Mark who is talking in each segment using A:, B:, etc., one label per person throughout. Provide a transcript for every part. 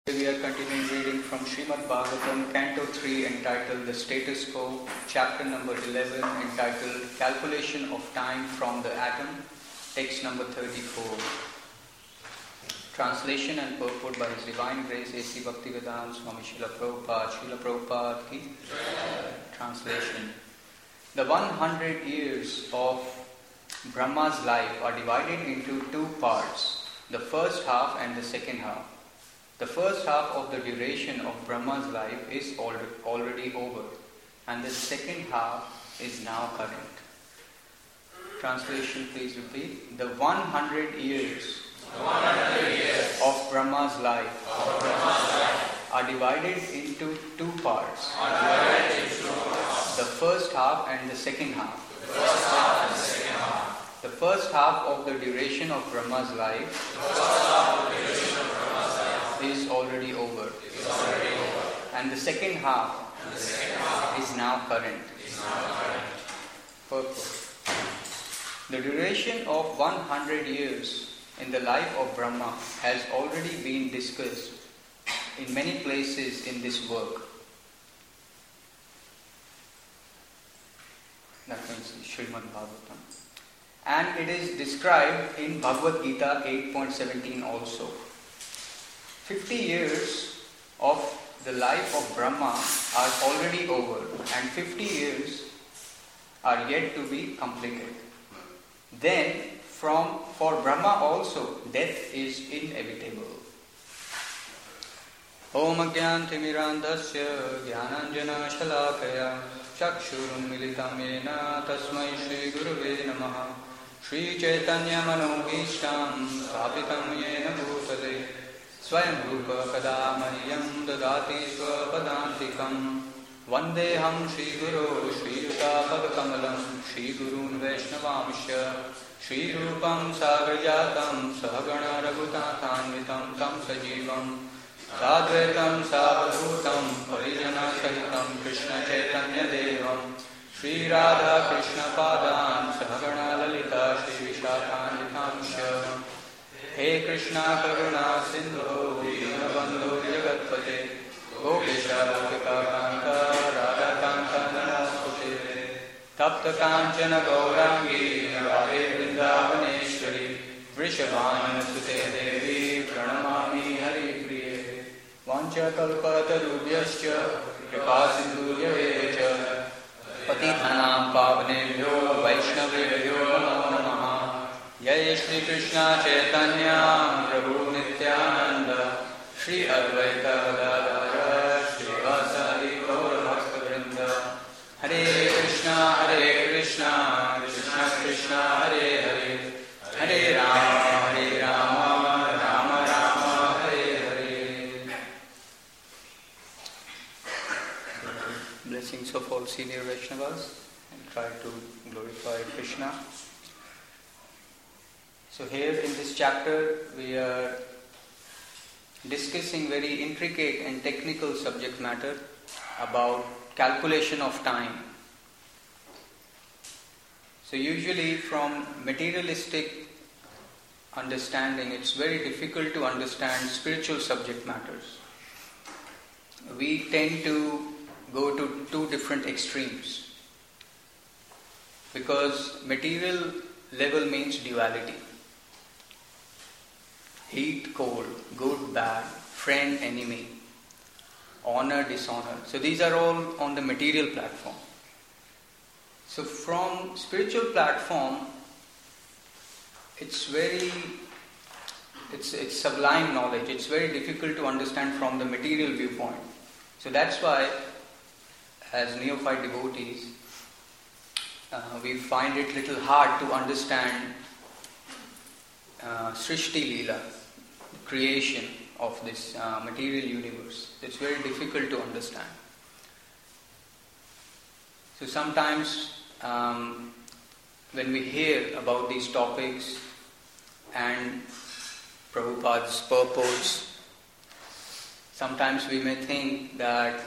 A: We are continuing reading from Srimad Bhagavatam, Canto 3, entitled The Status Quo, Chapter number 11, entitled Calculation of Time from the Atom, text number 34. Translation and purport by His Divine Grace A.C. Bhaktivedanta Swami Srila Prabhupada ki. Translation. The 100 years of Brahma's life are divided into two parts, the first half and the second half. The first half of the duration of Brahma's life is already over, and the second half is now current. Translation, please repeat. The 100 years of Brahma's life are divided into two parts, the first half and the second half. The first half of the duration of Brahma's life is already over, and the second half is now current. Purport. The duration of 100 years in the life of Brahma has already been discussed in many places in this work. That means Srimad Bhagavatam. And it is described in Bhagavad Gita 8.17 also. 50 years of the life of Brahma are already over, and 50 years are yet to be completed. Then, for Brahma also, death is inevitable. Om Ajnantimirandhasya Jnananjana Shalakaya Chakshurum Militam Yena Tasmai Shri Gurave Namaha Shri Chaitanya Manobhishtam Sthapitam Yena Bhutale Swayam Rupa Kada Mahyam Dadati Swapadantikam Vandeham Shri Guru Shri Yuta Padakamalam Shri Gurun Vaishnavamsya Shri Rupam Sagrajatam Sahagana Raghutathanvitam Tam Sajivam Sadvetam Savadhutam Parijana Sahitam Krishna Chaitanya Devam Shri Radha Krishna Padan Sahagana Lalita Shri Vishakhanvitamsya He Krishna Karuna Sindhu Dinabandhu Jagatpate Gopesha Gopika Kanta Radha Kanta Namaskute Tapta Kanchana Gaurangi Radhe Vrindavaneshwari Vrishabhanu Sute Devi Pranamami Hari Priye Vancha Kalpatarubhyascha Kripa Sindhurya Vecha Patithanam Pavnebhyo Vaishnavebhyo Namo Namaha Jai Shri Krishna Chaitanya Prabhu Nityananda Shri Advaita Gadadhara Shri Vasari Gaura Bhakta Vrinda Hare Krishna Krishna Krishna Hare Hare Hare Rama Rama Rama Hare Hare. Blessings of all senior Vaishnavas, and try to glorify Krishna. So here in this chapter we are discussing very intricate and technical subject matter about calculation of time. So usually from materialistic understanding it's very difficult to understand spiritual subject matters. We tend to go to two different extremes because material level means duality. Heat, cold, good, bad, friend, enemy, honor, dishonor. So these are all on the material platform. So from spiritual platform, it's sublime knowledge. It's very difficult to understand from the material viewpoint. So that's why, as neophyte devotees, we find it little hard to understand Srishti Leela, the creation of this material universe. It's very difficult to understand. So sometimes when we hear about these topics and Prabhupada's purports, sometimes we may think that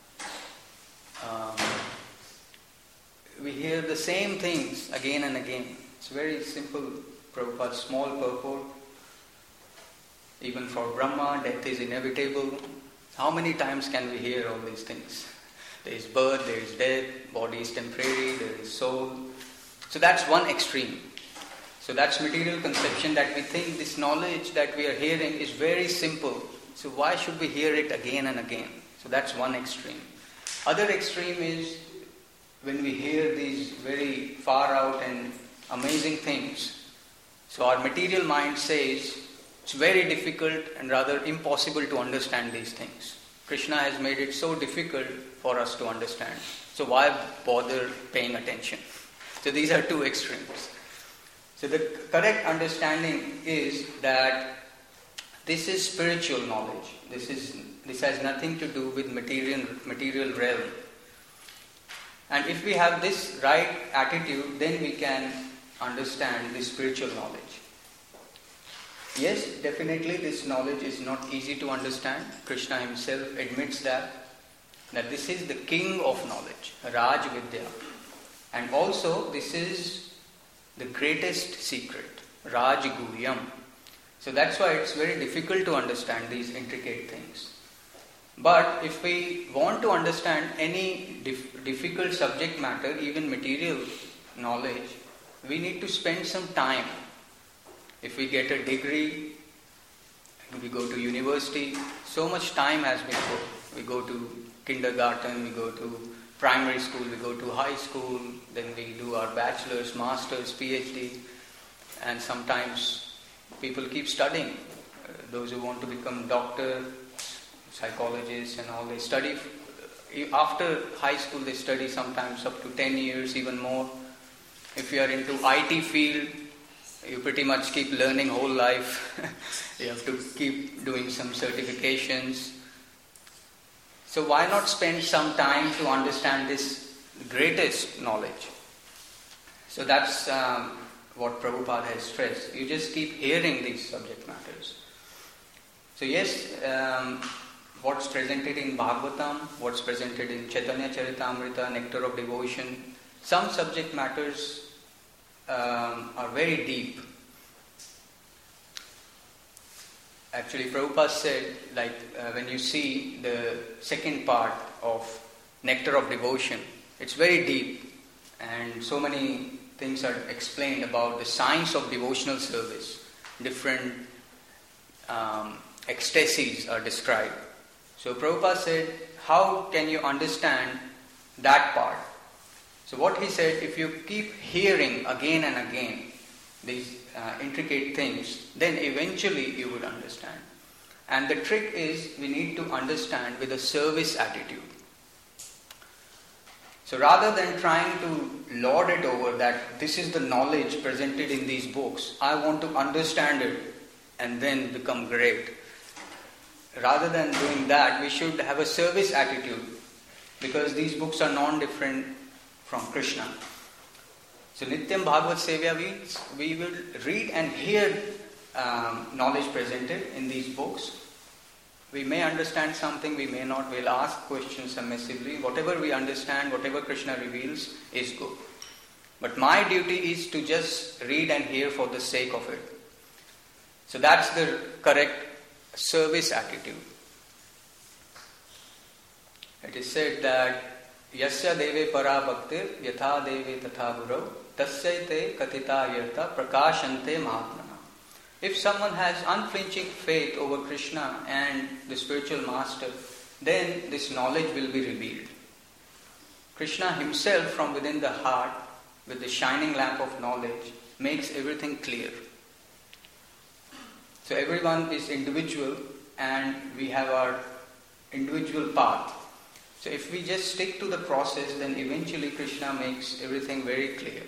A: we hear the same things again and again. It's very simple. Prabhupada's small purport. Even for Brahma, death is inevitable. How many times can we hear all these things? There is birth, there is death, body is temporary, there is soul. So that's one extreme. So that's material conception, that we think this knowledge that we are hearing is very simple. So why should we hear it again and again? So that's one extreme. Other extreme is when we hear these very far out and amazing things. So our material mind says it's very difficult and rather impossible to understand these things. Krishna has made it so difficult for us to understand. So why bother paying attention? So these are two extremes. So the correct understanding is that this is spiritual knowledge. This has nothing to do with material realm. And if we have this right attitude, then we can understand the spiritual knowledge. Yes, definitely this knowledge is not easy to understand. Krishna himself admits that this is the king of knowledge, Raj Vidya. And also this is the greatest secret, Raj Guhyam. So that's why it's very difficult to understand these intricate things. But if we want to understand any difficult subject matter, even material knowledge, we need to spend some time. If we get a degree, we go to university, so much time has been put. We go to kindergarten, we go to primary school, we go to high school, then we do our bachelor's, master's, PhD, and sometimes people keep studying. Those who want to become doctor, psychologists and all, they study. After high school they study sometimes up to 10 years, even more. If you are into IT field, you pretty much keep learning whole life. You have to keep doing some certifications. So why not spend some time to understand this greatest knowledge? So that's what Prabhupada has stressed. You just keep hearing these subject matters. So yes, what's presented in Bhagavatam, what's presented in Chaitanya Charitamrita, Nectar of Devotion, some subject matters are very deep. Actually, Prabhupada said, when you see the second part of Nectar of Devotion, it's very deep, and so many things are explained about the science of devotional service. Different ecstasies are described. So Prabhupada said, how can you understand that part? So what he said, if you keep hearing again and again these intricate things, then eventually you would understand. And the trick is, we need to understand with a service attitude. So rather than trying to lord it over that this is the knowledge presented in these books, I want to understand it and then become great. Rather than doing that, we should have a service attitude, because these books are non-different from Krishna. So Nityam Bhagavad Sevya means we will read and hear knowledge presented in these books. We may understand something, we may not. We'll ask questions submissively. Whatever we understand, whatever Krishna reveals is good. But my duty is to just read and hear for the sake of it. So that's the correct service attitude. It is said that Yasya deve para bhaktir yatha deve tatha guru tasyaite katita yartha prakashante mahatmana. If someone has unflinching faith over Krishna and the spiritual master, then this knowledge will be revealed. Krishna himself from within the heart, with the shining lamp of knowledge, makes everything clear. So everyone is individual and we have our individual path. So if we just stick to the process, then eventually Krishna makes everything very clear.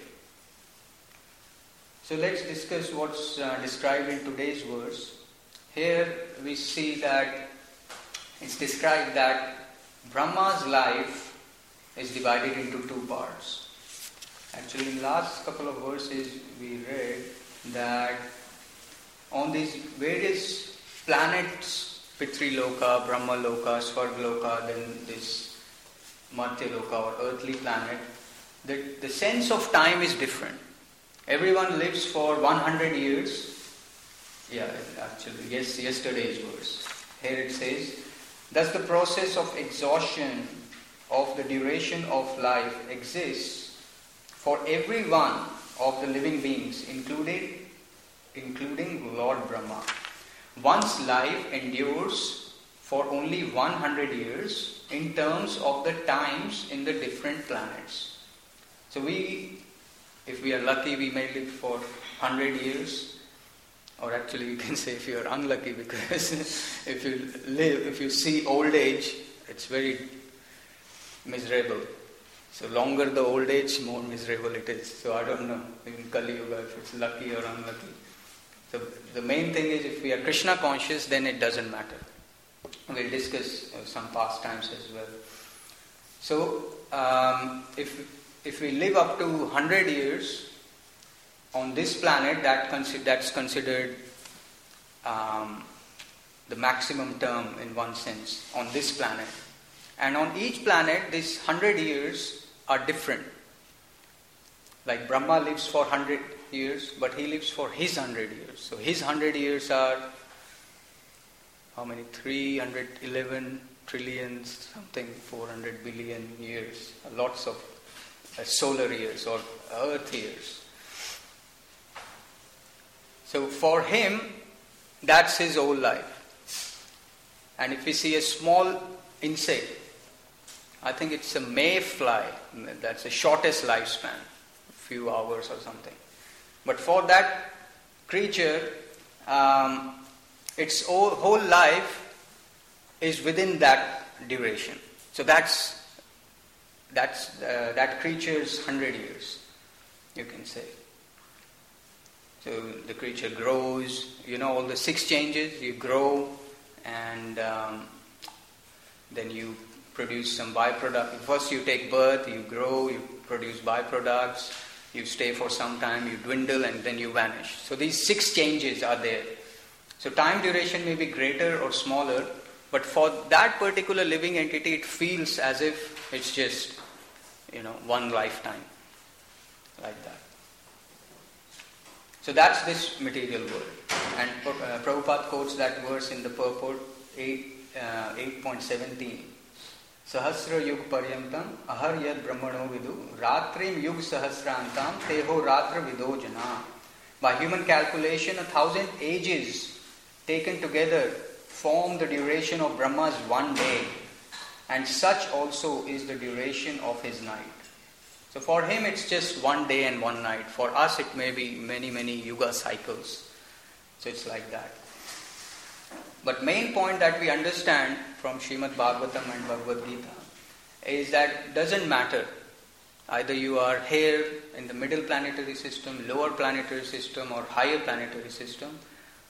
A: So let's discuss what's described in today's verse. Here we see that it's described that Brahma's life is divided into two parts. Actually, in the last couple of verses we read that on these various planets, Pitriloka, Brahmaloka, Svargaloka, then this Martyaloka or earthly planet, the sense of time is different. Everyone lives for 100 years Yeah, actually, yes, yesterday's verse. Here it says, thus the process of exhaustion of the duration of life exists for every one of the living beings, including Lord Brahma. One's life endures for only 100 years in terms of the times in the different planets. So if we are lucky, we may live for 100 years. Or actually you can say if you are unlucky, because if you see old age, it's very miserable. So longer the old age, more miserable it is. So I don't know in Kali Yuga if it's lucky or unlucky. So the main thing is if we are Krishna conscious, then it doesn't matter. We'll discuss some past times as well. So if we live up to 100 years, on this planet, that's considered the maximum term in one sense on this planet. And on each planet, these 100 years are different. Like Brahma lives for 100 years, but he lives for his 100 years. So his 100 years are, how many? 311 trillion, something, 400 billion years. Lots of solar years or earth years. So for him, that's his whole life. And if we see a small insect, I think it's a mayfly, that's the shortest lifespan, a few hours or something. But for that creature, its whole life is within that duration. So that's that creature's 100 years, you can say. So the creature grows, all the 6 changes, you grow and then you produce some byproduct. First you take birth, you grow, you produce byproducts, you stay for some time, you dwindle and then you vanish. So these 6 changes are there. So time duration may be greater or smaller, but for that particular living entity it feels as if it's just, one lifetime, like that. So that's this material world. And Prabhupada quotes that verse in the purport 8.17. Sahasra yug paryantam ahar yad brahmano vidu ratrim yug sahasrantam teho ratra vido jana. By human calculation, 1,000 ages taken together form the duration of Brahma's one day. And such also is the duration of his night. So for him it's just one day and one night. For us it may be many, many yuga cycles. So it's like that. But main point that we understand from Srimad Bhagavatam and Bhagavad Gita is that doesn't matter. Either you are here in the middle planetary system, lower planetary system or higher planetary system.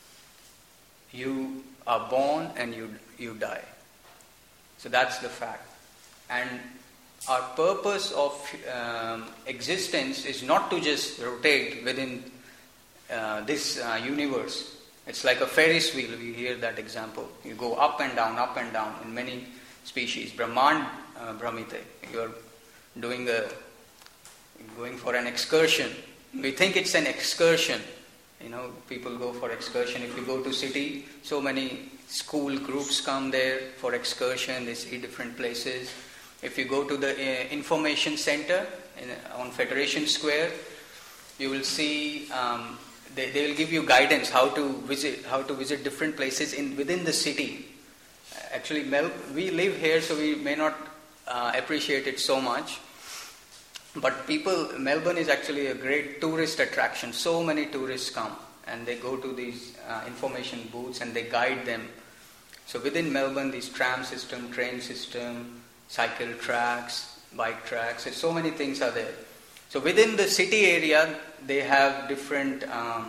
A: You are born and you die. So that's the fact. And our purpose of existence is not to just rotate within this universe. It's like a Ferris wheel. We hear that example. You go up and down in many species. Brahmand Brahmite. You're going for an excursion. We think it's an excursion. People go for excursion. If you go to city, so many school groups come there for excursion. They see different places. If you go to the information center on Federation Square, you will see they will give you guidance how to visit different places within the city. Actually, we live here, so we may not appreciate it so much. But Melbourne is actually a great tourist attraction. So many tourists come and they go to these information booths and they guide them. So within Melbourne, these tram system, train system, cycle tracks, bike tracks, so many things are there. So within the city area, they have different,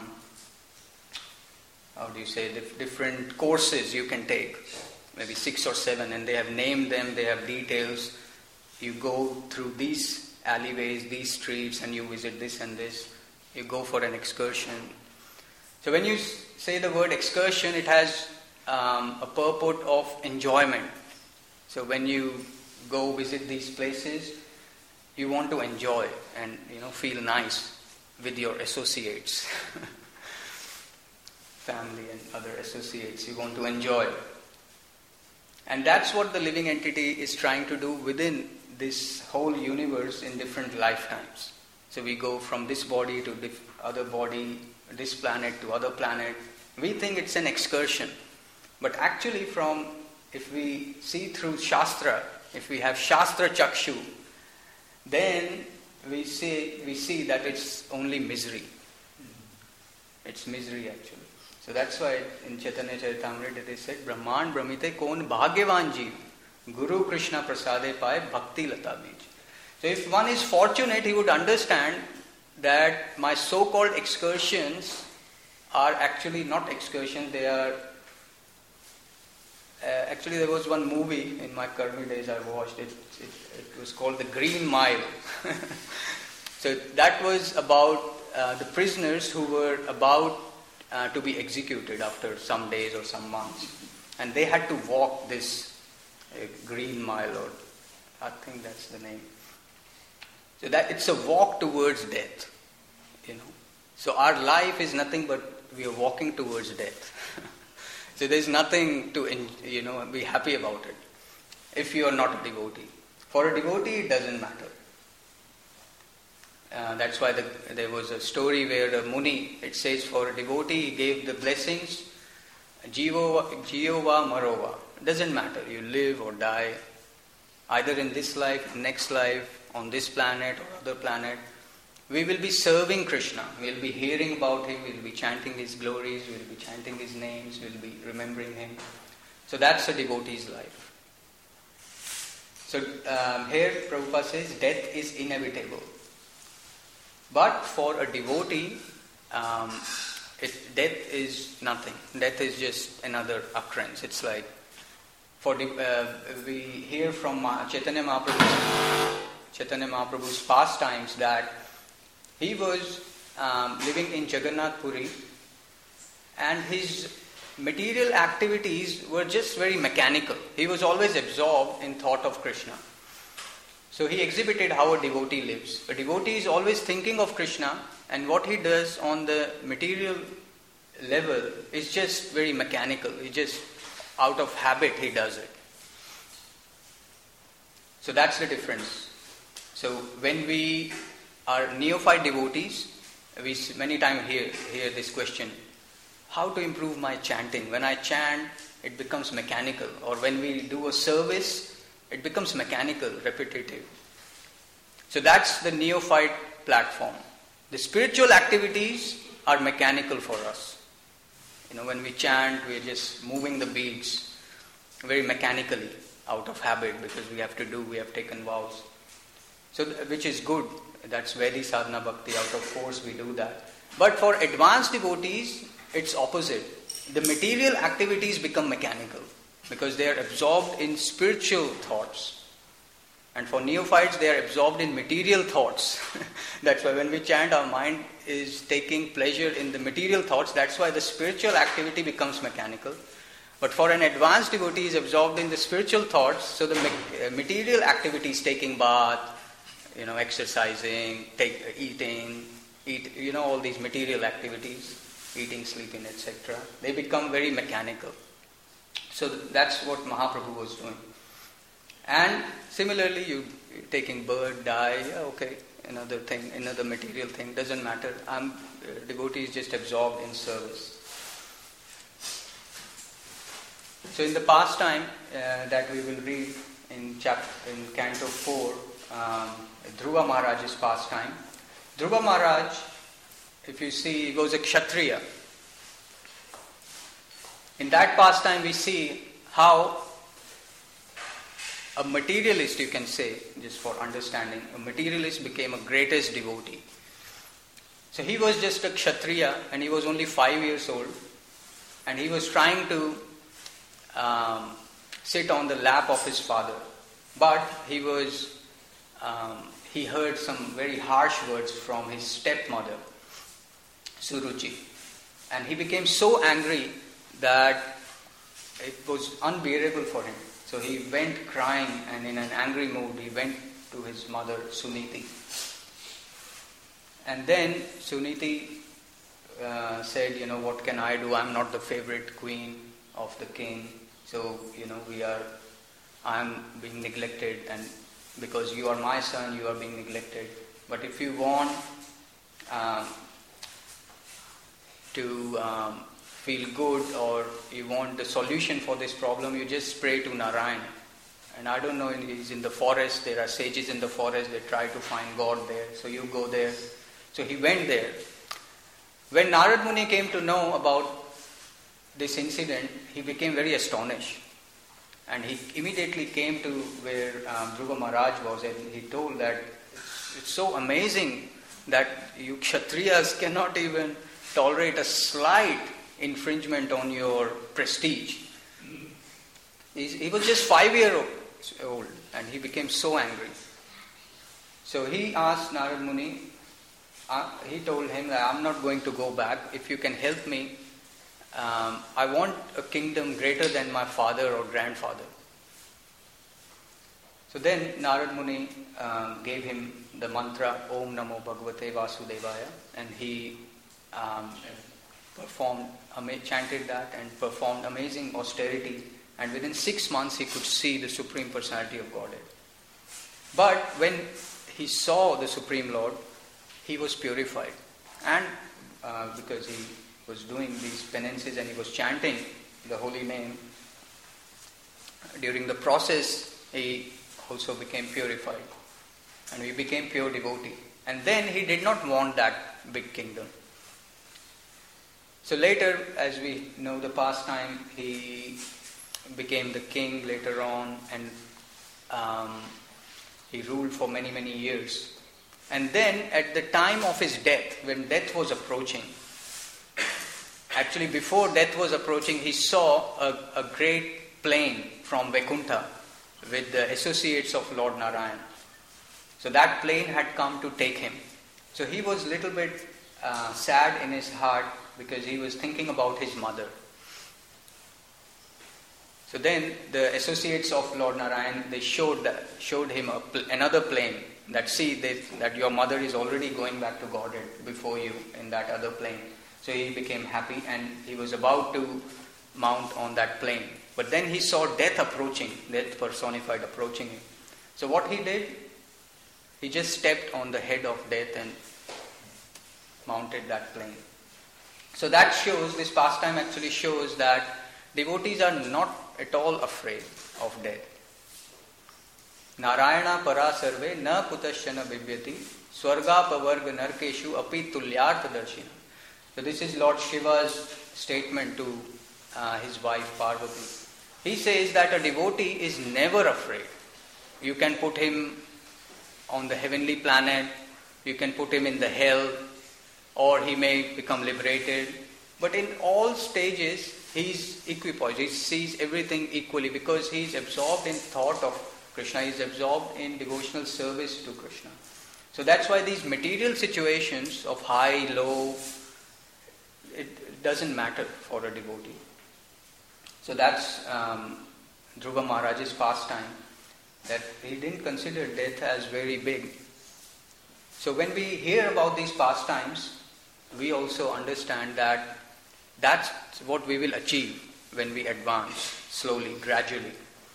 A: different courses you can take, maybe 6 or 7, and they have named them, they have details. You go through these alleyways, these streets, and you visit this and this. You go for an excursion. So when you say the word excursion, it has a purport of enjoyment. So when you go visit these places, you want to enjoy and feel nice with your associates. family and other associates. You want to enjoy. And that's what the living entity is trying to do within this whole universe in different lifetimes. So we go from this body to other body, this planet to other planet. We think it's an excursion. But actually if we see through Shastra, if we have Shastra Chakshu, then we see that it's only misery. It's misery actually. So that's why in Chaitanya Charitamrita they said, Brahman Brahmite kon bhagyavan jeev, Guru Krishna prasade paye bhakti lata bij. So if one is fortunate, he would understand that my so-called excursions are actually not excursions, they are... actually there was one movie in my Karmi days I watched, it was called The Green Mile. So that was about the prisoners who were about to be executed after some days or some months. And they had to walk this Green Mile, or I think that's the name. So that it's a walk towards death, So our life is nothing but we are walking towards death. So there's nothing to, be happy about it if you are not a devotee. For a devotee, it doesn't matter. That's why there was a story where the Muni, it says for a devotee, he gave the blessings, Jiyova Marova. It doesn't matter, you live or die, either in this life, next life, on this planet or other planet. We will be serving Krishna, we will be hearing about Him, we will be chanting His glories, we will be chanting His names, we will be remembering Him. So that's a devotee's life. So here Prabhupada says death is inevitable. But for a devotee, death is nothing. Death is just another occurrence. It's like, we hear from Chaitanya Mahaprabhu's pastimes that he was living in Jagannath Puri, and his material activities were just very mechanical. He was always absorbed in thought of Krishna. So he exhibited how a devotee lives. A devotee is always thinking of Krishna, and what he does on the material level is just very mechanical. He just, out of habit, he does it. So that's the difference. So when we are neophyte devotees, we many times hear this question, how to improve my chanting? When I chant, it becomes mechanical. Or when we do a service, it becomes mechanical, repetitive. So that's the neophyte platform. The spiritual activities are mechanical for us. When we chant, we're just moving the beads very mechanically, out of habit, because we have taken vows. So, which is good. That's Vaidhi sadhana bhakti, out of force we do that. But for advanced devotees, it's opposite. The material activities become mechanical, because they are absorbed in spiritual thoughts. And for neophytes, they are absorbed in material thoughts. That's why when we chant, our mind is taking pleasure in the material thoughts. That's why the spiritual activity becomes mechanical. But for an advanced devotee, is absorbed in the spiritual thoughts. So the material activities, taking bath, exercising, eating, all these material activities, eating, sleeping, etc. They become very mechanical. So that's what Mahaprabhu was doing. And similarly, you taking birth, die, another thing, another material thing, doesn't matter. Devotee is just absorbed in service. So in the pastime that we will read in Canto 4, Dhruva Maharaj's pastime. Dhruva Maharaj, if you see, he was a Kshatriya. In that pastime we see how a materialist, you can say, just for understanding, a materialist became a greatest devotee. So he was just a Kshatriya and he was only 5 years old, and he was trying to sit on the lap of his father. But he heard some very harsh words from his stepmother, Suruchi. And he became so angry that it was unbearable for him. So he went crying, and in an angry mood he went to his mother Suniti. And then Suniti said, what can I do? I'm not the favorite queen of the king. So, I'm being neglected, and because you are my son, you are being neglected. But if you want to feel good, or you want the solution for this problem, you just pray to Narayan. And I don't know, he's in the forest, there are sages in the forest, they try to find God there. So you go there. So he went there. When Narad Muni came to know about this incident, he became very astonished. And he immediately came to where Dhruva Maharaj was, and he told that it's so amazing that you Kshatriyas cannot even tolerate a slight infringement on your prestige. He was just 5 years old, and he became so angry. So he asked Narad Muni, he told him that I'm not going to go back. If you can help me, I want a kingdom greater than my father or grandfather. So then Narad Muni gave him the mantra Om Namo Bhagavate Vasudevaya, and he chanted that and performed amazing austerity, and within 6 months he could see the Supreme Personality of Godhead. But when he saw the Supreme Lord, he was purified, and because he was doing these penances and he was chanting the holy name, during the process he also became purified, and he became pure devotee. And then he did not want that big kingdom. So later, as we know the pastime, he became the king later on, and he ruled for many, many years. And then at the time of his death, when death was approaching, actually before death was approaching, he saw a great plane from Vaikuntha with the associates of Lord Narayan. So that plane had come to take him. So he was a little bit sad in his heart, because he was thinking about his mother. So then the associates of Lord Narayan, they showed him another plane, that your mother is already going back to Godhead before you in that other plane. So he became happy, and he was about to mount on that plane. But then he saw death approaching, death personified approaching him. So what he did, he just stepped on the head of death and mounted that plane. So that shows, this pastime actually shows that devotees are not at all afraid of death. Narayana para sarve na putasyana bibyati swarga pavarga narkeshu api tulyartha darshina. So this is Lord Shiva's statement to his wife Parvati. He says that a devotee is never afraid. You can put him on the heavenly planet, you can put him in the hell, or he may become liberated. But in all stages, he is equipoised. He sees everything equally, because he is absorbed in thought of Krishna. He is absorbed in devotional service to Krishna. So that's why these material situations of high, low, it doesn't matter for a devotee. So that's Dhruva Maharaj's pastime, that he didn't consider death as very big. So when we hear about these pastimes, we also understand that that's what we will achieve when we advance slowly, gradually.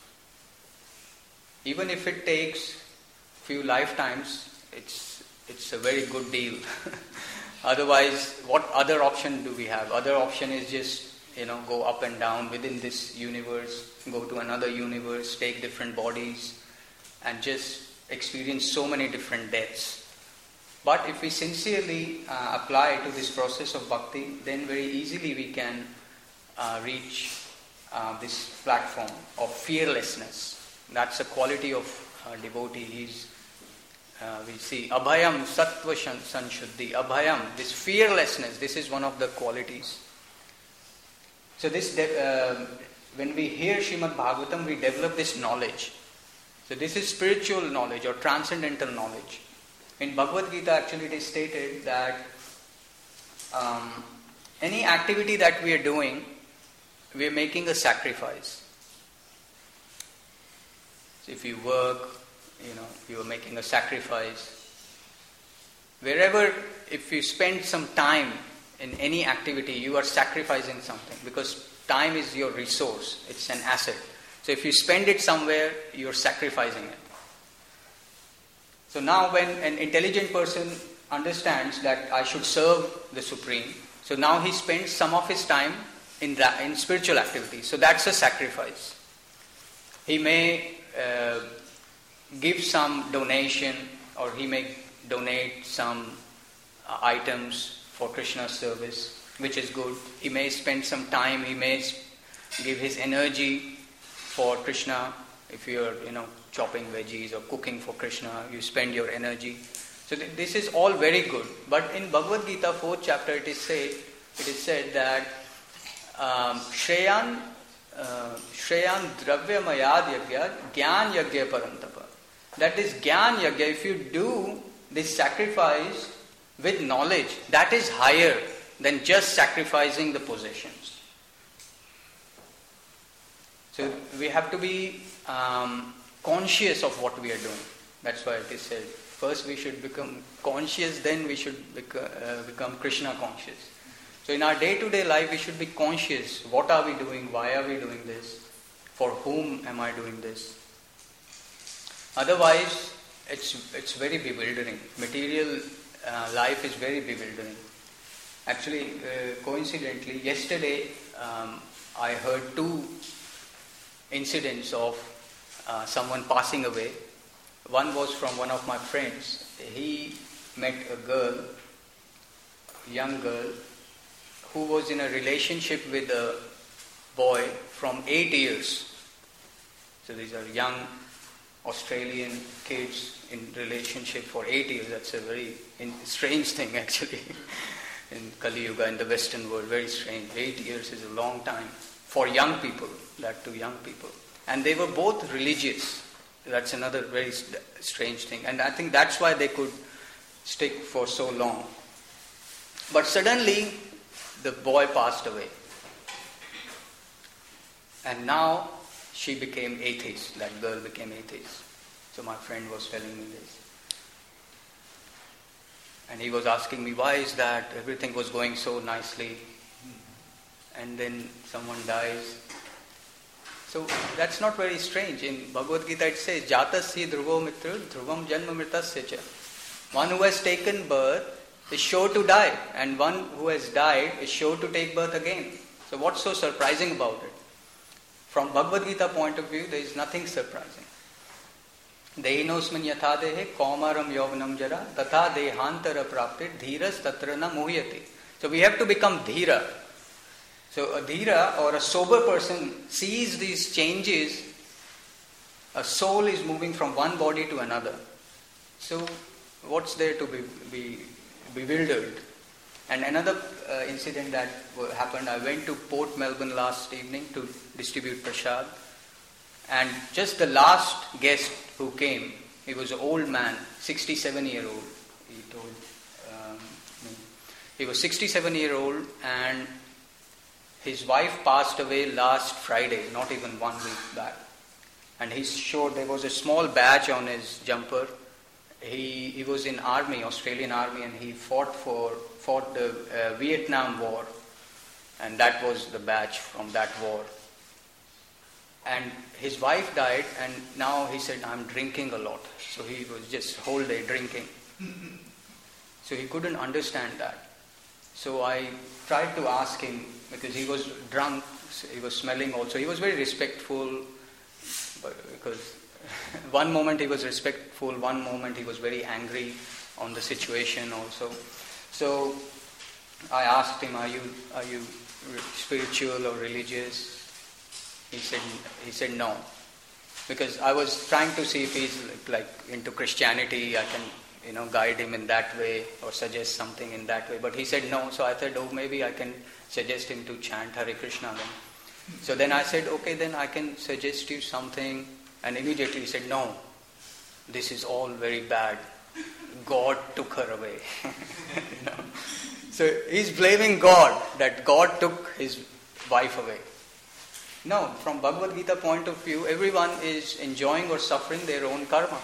A: Even if it takes few lifetimes, it's a very good deal. Otherwise, what other option do we have? Other option is just, go up and down within this universe, go to another universe, take different bodies, and just experience so many different deaths. But if we sincerely apply to this process of bhakti, then very easily we can reach this platform of fearlessness. That's a quality of devotee. We see abhayam sattva sanshuddhi. Abhayam, this fearlessness, this is one of the qualities. So this, when we hear Srimad Bhagavatam, we develop this knowledge. So this is spiritual knowledge or transcendental knowledge. In Bhagavad Gita, actually it is stated that any activity that we are doing, we are making a sacrifice. So if you work, you are making a sacrifice. Wherever, if you spend some time in any activity, you are sacrificing something because time is your resource. It's an asset. So if you spend it somewhere, you're sacrificing it. So now when an intelligent person understands that I should serve the Supreme, so now he spends some of his time in spiritual activities. So that's a sacrifice. He may give some donation, or he may donate some items for Krishna's service, which is good. He may spend some time, he may give his energy for Krishna. If you're, chopping veggies or cooking for Krishna, you spend your energy. So this is all very good. But in Bhagavad Gita 4th chapter, it is said that Shreyan Dravya Mayad Yagya Gyan Yagya Parantapa. That is Gyan Yagya. If you do this sacrifice with knowledge, that is higher than just sacrificing the possessions. So we have to be conscious of what we are doing. That's why it is said, first we should become conscious, then we should become Krishna conscious. So in our day-to-day life, we should be conscious. What are we doing? Why are we doing this? For whom am I doing this? Otherwise, it's very bewildering. Material life is very bewildering. Actually, coincidentally, yesterday I heard 2 incidents of someone passing away. One was from one of my friends. He met a girl, young girl, who was in a relationship with a boy from 8 years. So these are young Australian kids in relationship for 8 years. That's a very strange thing actually. In Kali Yuga, in the Western world, very strange. 8 years is a long time for young people, that to young people. And they were both religious. That's another very strange thing. And I think that's why they could stick for so long. But suddenly, the boy passed away. And now, she became atheist. That girl became atheist. So my friend was telling me this. And he was asking me, why is that? Everything was going so nicely. And then someone dies. So that's not very strange. In Bhagavad Gita it says, Jatasya dhruvo mitra dhruvam janma mritasya cha. One who has taken birth is sure to die. And one who has died is sure to take birth again. So what's so surprising about it? From Bhagavad Gita point of view, there is nothing surprising. Dehinosman yatha dehe kaumaram yovanam jara tatha dehantara praptir dhiras tatra na muhyati. So we have to become dhira. So a dhira or a sober person sees these changes. A soul is moving from one body to another. So what's there to be bewildered? And another incident that happened, I went to Port Melbourne last evening to distribute prasad. And just the last guest who came, he was an old man, 67-year-old. He told me. He was 67-year-old and his wife passed away last Friday, not even 1 week back. And he showed there was a small badge on his jumper. He was in army, Australian army, and he fought the Vietnam War. And that was the badge from that war. And his wife died, and now he said, I'm drinking a lot. So he was just whole day drinking. So he couldn't understand that. So I tried to ask him, because he was drunk, he was smelling also. He was very respectful, because one moment he was respectful, one moment he was very angry on the situation also. So I asked him, are you spiritual or religious? He said no. Because I was trying to see if he's like into Christianity, I can guide him in that way or suggest something in that way. But he said no. So I said, maybe I can suggest him to chant Hare Krishna then. So then I said, okay, then I can suggest you something. And immediately he said, no, this is all very bad. God took her away. So he's blaming God, that God took his wife away. No, from Bhagavad Gita point of view, everyone is enjoying or suffering their own karma.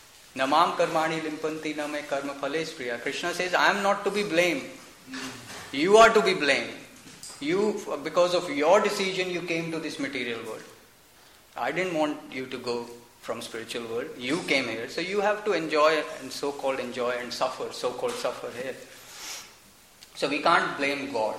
A: Namam karmani limpanti name karma phales priya. Krishna says, I am not to be blamed. You are to be blamed. Because of your decision, you came to this material world. I didn't want you to go from spiritual world. You came here, so you have to enjoy and so-called enjoy and suffer, so-called suffer here. So we can't blame God.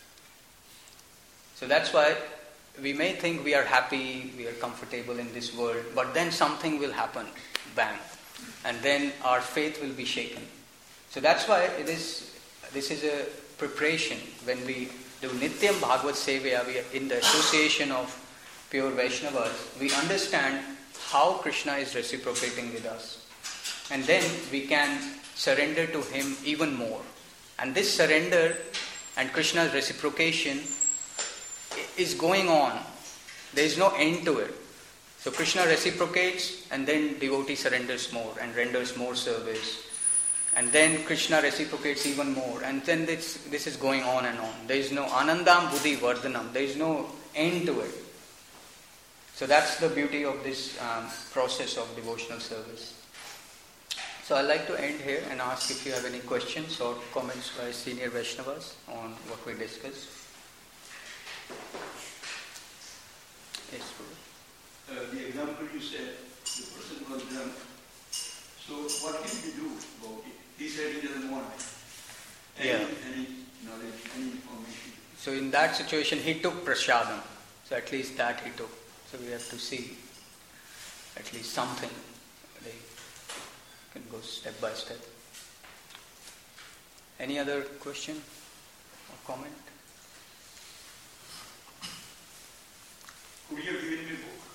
A: So that's why we may think we are happy, we are comfortable in this world, but then something will happen, bang, and then our faith will be shaken. So that's why this is a preparation. When we do Nityam Bhagavad Sevaya, we are in the association of pure Vaishnavas, we understand how Krishna is reciprocating with us. And then we can surrender to Him even more. And this surrender and Krishna's reciprocation is going on. There is no end to it. So Krishna reciprocates, and then devotee surrenders more and renders more service. And then Krishna reciprocates even more. And then this is going on and on. There is no anandam buddhi vardhanam. There is no end to it. So that's the beauty of this process of devotional service. So I'd like to end here and ask if you have any questions or comments by senior Vaishnavas on what we discussed. Yes, Guru.
B: The example you said, the person was drunk. So what can we do about it? He said he doesn't want any knowledge, any information.
A: So in that situation, he took prasadam. So at least that he took. So we have to see at least something. They can go step by step. Any other question or comment?
B: Could you have given me a book?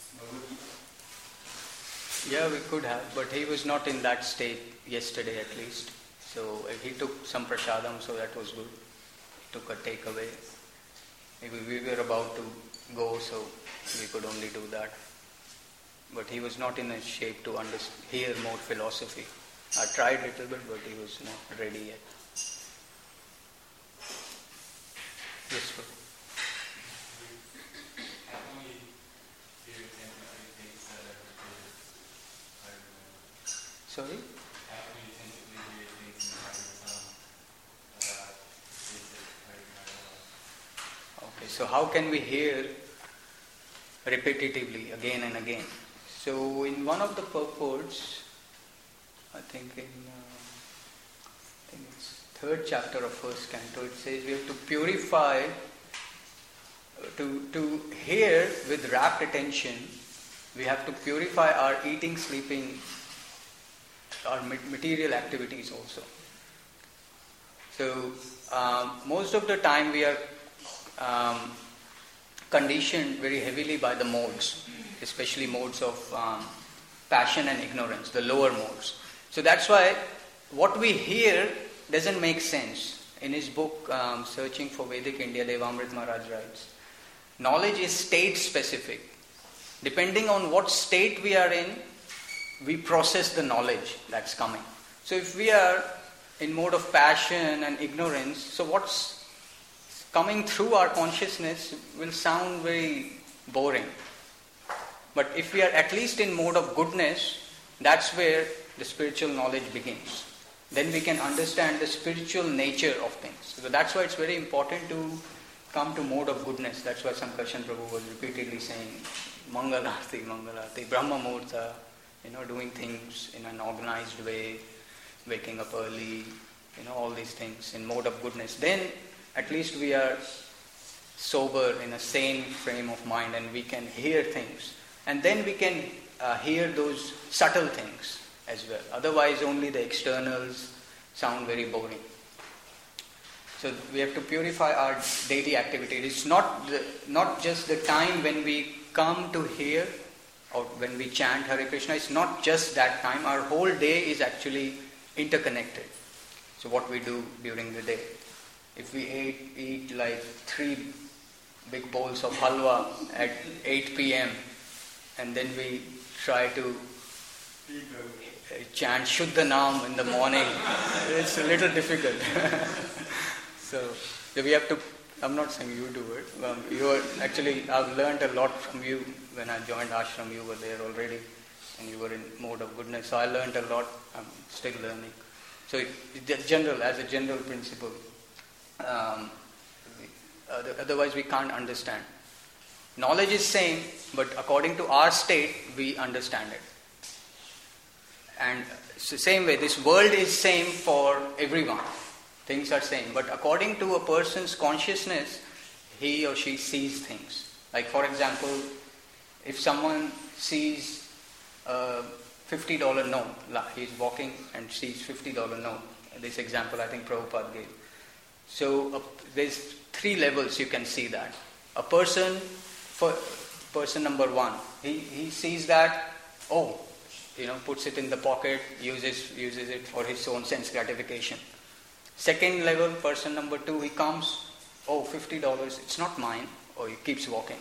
A: Yeah, we could have, but he was not in that state yesterday at least. So he took some prasadam, so that was good. He took a takeaway. Maybe we were about to go, so we could only do that. But he was not in a shape to hear more philosophy. I tried a little bit, but he was not ready yet. Yes, sir. Sorry? Okay, so how can we hear repetitively again and again? So in one of the purports, I think it's third chapter of first canto, it says we have to purify, to hear with rapt attention, we have to purify our eating, sleeping, our material activities also. So most of the time we are conditioned very heavily by the modes, especially modes of passion and ignorance, the lower modes. So that's why what we hear doesn't make sense. In his book, Searching for Vedic India, Devamrit Maharaj writes, knowledge is state specific. Depending on what state we are in, we process the knowledge that's coming. So if we are in mode of passion and ignorance, so what's coming through our consciousness will sound very boring. But if we are at least in mode of goodness, that's where the spiritual knowledge begins. Then we can understand the spiritual nature of things. So that's why it's very important to come to mode of goodness. That's why Sankarshan Prabhu was repeatedly saying, Mangalarti, Mangalarti, Brahma Murtha, doing things in an organized way, waking up early, all these things in mode of goodness. Then at least we are sober in a sane frame of mind and we can hear things. And then we can hear those subtle things as well. Otherwise only the externals sound very boring. So we have to purify our daily activity. It's not just the time when we come to hear or when we chant Hare Krishna. It's not just that time. Our whole day is actually interconnected. So what we do during the day. If we eat like 3 big bowls of halwa at 8 p.m. and then we try to chant Shuddha Naam in the morning, it's a little difficult. So we have to, I'm not saying you do it. I've learned a lot from you. When I joined ashram, you were there already and you were in mode of goodness. So I learned a lot. I'm still learning. So as a general principle, Otherwise we can't understand. Knowledge is same, but according to our state, we understand it. And it's the same way, this world is same for everyone. Things are same, but according to a person's consciousness, he or she sees things. Like for example, if someone sees a $50 note, he's walking and sees $50 note. This example I think Prabhupada gave. So there's 3 levels you can see that. A person, person number 1, he sees that, puts it in the pocket, uses it for his own sense gratification. Second level, person number 2, he comes, $50, it's not mine, or he keeps walking.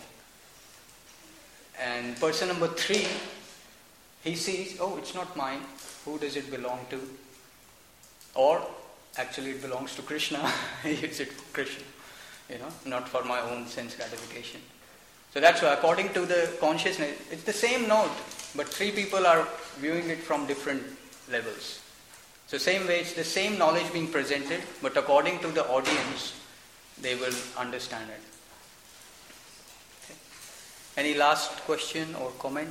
A: And person number 3, he sees, it's not mine, who does it belong to? Or, actually it belongs to Krishna, I use it for Krishna, not for my own sense gratification. So that's why, according to the consciousness, it's the same note, but 3 people are viewing it from different levels. So same way, it's the same knowledge being presented, but according to the audience, they will understand it. Okay. Any last question or comment?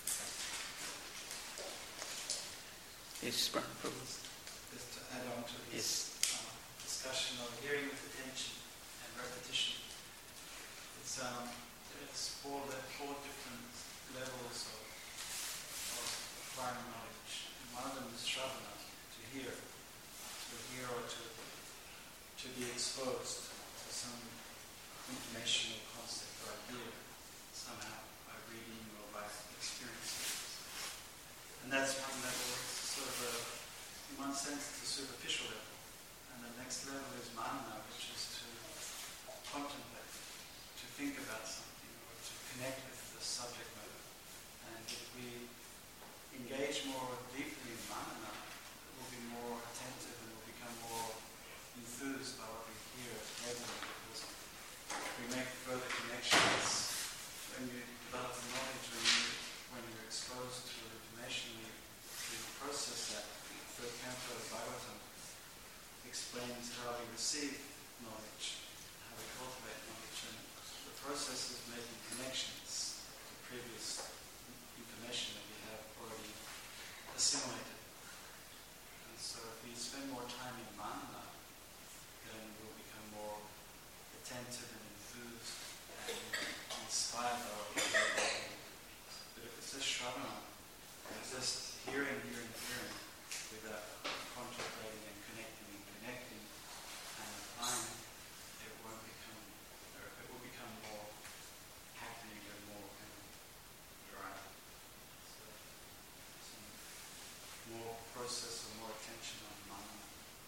A: Yes, Prabhu.
C: Just to add on to this discussion of hearing with attention and repetition. It's 4 different levels of acquiring knowledge. And one of them is Shravana, to hear or to be exposed to some information or concept or idea somehow by reading or by experiencing. And that's one level. It's sort of in one sense, it's a superficial level. And the next level is manana, which is to contemplate, to think about something, or to connect with the subject matter. And if we engage more deeply in manana, we'll be more attentive and we'll become more enthused by what we hear regularly. Because we make further connections when you develop the knowledge, when you're exposed to information, you process that. The third canto of Bhagavatam explains how we receive knowledge, how we cultivate knowledge, and the process is making connections to previous information that we have already assimilated. And so if we spend more time in manana, then we'll become more attentive and enthused and inspired by what we're doing. But if it's just Shravana, it's just hearing, without contemplating and connecting and applying, it will become more happening and more dry. So some more process or more attention on manana.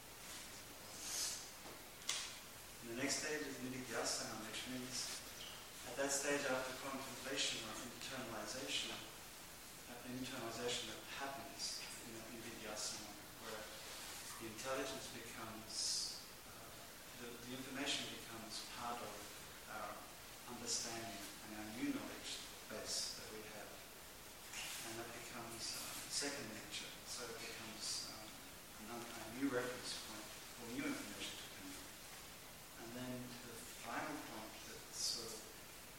C: And the next stage is nididhyasana, which means at that stage after contemplation or internalization that happens in nididhyasana, where the intelligence becomes, the information becomes part of our understanding and our new knowledge base that we have. And that becomes second nature, so it becomes a new reference point for new information to come in. And then the final point that sort of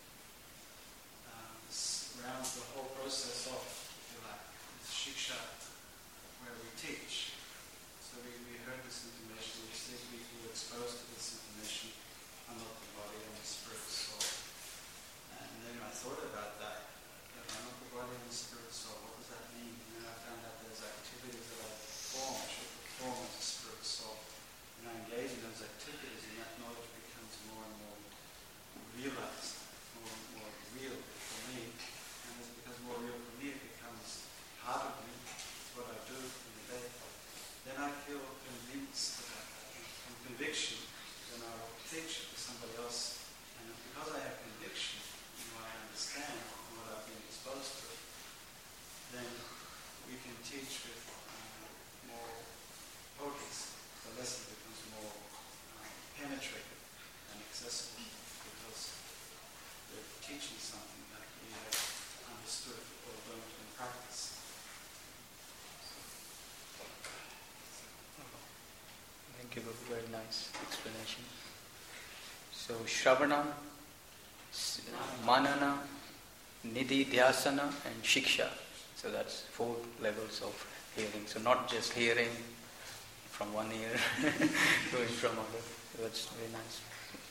C: rounds the whole process off, is shiksha, where we teach. So we heard this information, we were exposed to this information, I'm not the body, I'm the spirit soul. And then I thought about that, I'm not the body, I'm the spirit soul, what does that mean? And then I found out there's activities that I should perform as a spirit soul. And I engage in those activities, and that knowledge becomes more and more realized, more real for me. And as it becomes more real for me, it becomes part of me, it's what I do in the day. Then I feel convinced about that. From conviction, then I'll teach it to somebody else. And because I have conviction in what I understand and what I've been exposed to, then we can teach with more potency. The lesson becomes more penetrating and accessible because we're teaching something that we have understood or learned in practice.
A: Thank you, Guru. very nice explanation. So Shravana, Manana, Nidhi, Dhyasana and Shiksha. So that's 4 levels of hearing. So not just hearing from one ear, going from other. So that's very nice.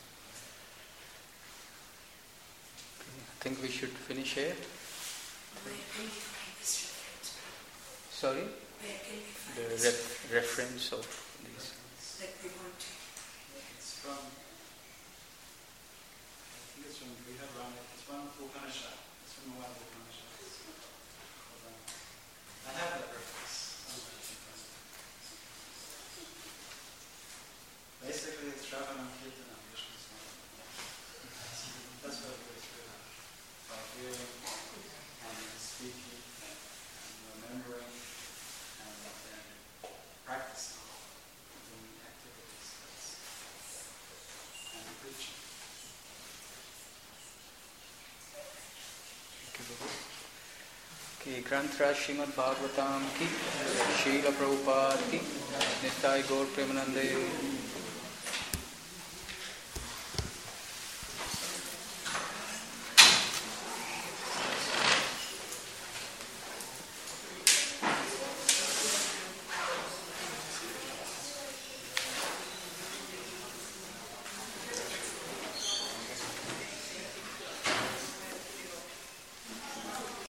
A: I think we should finish here. Sorry? The reference of these.
C: It's from, I think it's from Brihadaranyaka. It's from Upanishad. It's from one of the Upanishads. I have that reference. Basically, it's Shravanam Kirtanam Vishnu Smaranam. That's what it is about hearing and speaking and remembering and then practicing doing activities and preaching.
A: Okay, Granth Raj Srimad Bhagavatam ki, Srila Prabhupada ki, Nittai Gaur Premanande.